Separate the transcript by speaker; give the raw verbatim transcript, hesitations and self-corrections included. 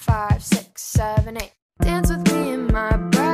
Speaker 1: five, six, seven, eight. Dance with me in my breath.